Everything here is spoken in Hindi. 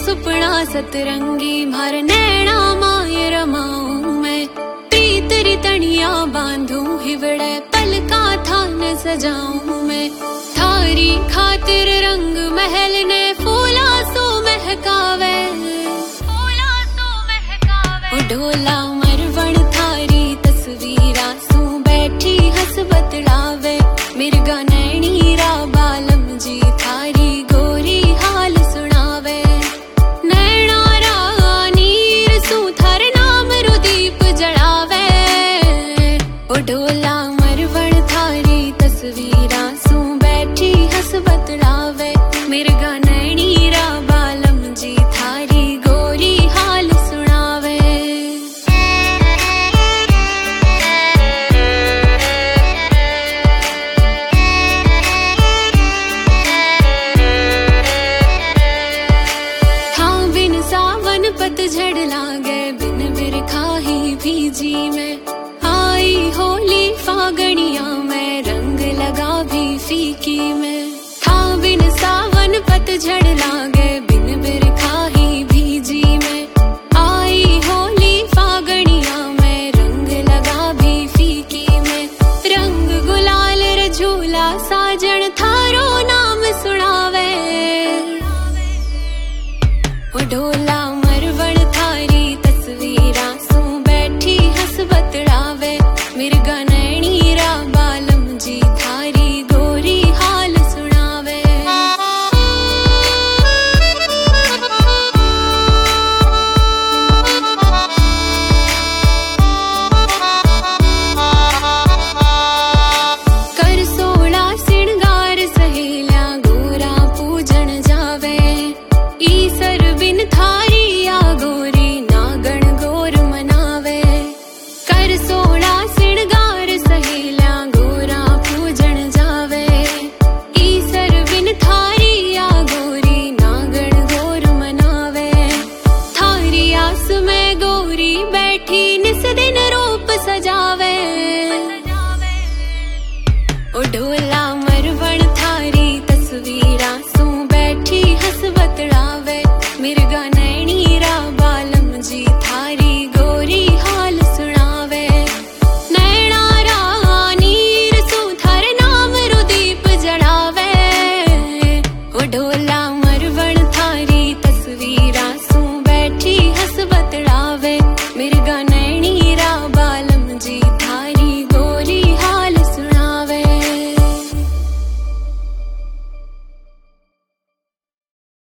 सुपना सतरंगी भर नैना माय रमाऊं मैं। प्रीत रितनिया बांधूं हिवड़े पलका थान सजाऊं मैं। थारी खातिर रंग महल ने फूला सो महकावे, ढोला मरवण थारी तस्वीरा सू बैठी हस बतलावे। मिर्गा नैनी रा बालम जी थारी गोरी हाल सुनावे। नैना रा नीर सू थार नाम रुदीप जड़ावे। ओ ढोला मरवण थारी तस्वीरा सू बैठी हस बतलावे। मिर्गा नैनी रा बालम जी थारी गोरी हाल सुनावे। पतझड़ लागे बिन बिरखा ही भीजी में। आई होली फागणिया में रंग लगा भी फीकी में। था बिन सावन पतझड़ लागे बिन बिरखा ही भीजी में। आई होली फागणिया में रंग लगा भी फीकी में। रंग गुलाल रझूला साजन थारो नाम सुनावे। ओ ढोला मरवण थारी तस्वीरा सू बैठी हस बतड़ावे। मिर्गा नैनी रा बालम जी थारी गोरी हाल सुनावे। कर सोला सिणगार सहेल्या गोरा पूजन जावे। ईसर बिन थारी या गोरी नागण गोर मनावे। कर सोला सिणगार सहेल्या गोरा पूजन जावे। ईसर बिन थारी या गोरी नागण गोर मनावे। थारी आस में गोरी बैठी निस दिन रूप सजावे। ओ ढोल